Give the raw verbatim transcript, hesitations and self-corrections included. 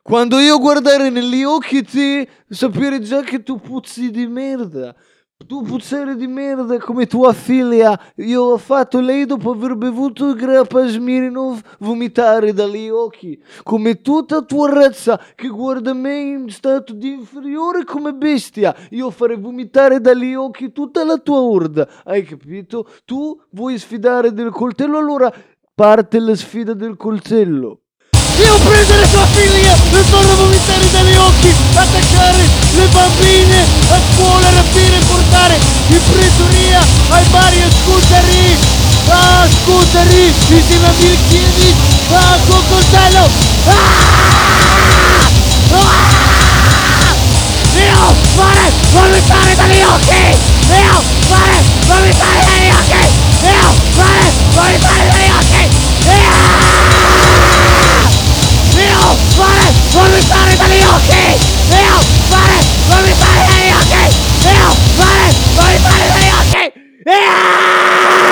Quando io guardare negli occhi ti, sapere già che tu puzzi di merda. Tu puzzare di merda come tua figlia. Io ho fatto lei dopo aver bevuto grappa Smirnoff vomitare dagli occhi. Come tutta tua razza che guarda me in stato di inferiore come bestia. Io farei vomitare dagli occhi tutta la tua orda. Hai capito? Tu vuoi sfidare del coltello, allora parte la sfida del coltello. Io prendere tua figlia e farla vomitare dagli occhi, attaccare le bambine a scuola, rapire e portare in pretoria ai vari scuteri, a scuteri insieme a Milchiedi, a con coltello. Ah! Ah! Io fare vomitare dagli occhi, io fare vomitare dagli occhi, io fare vomitare dagli occhi, io Io fare vomitare dagli occhi! Io fare vomitare dagli occhi! Io fare vomitare dagli occhi! Io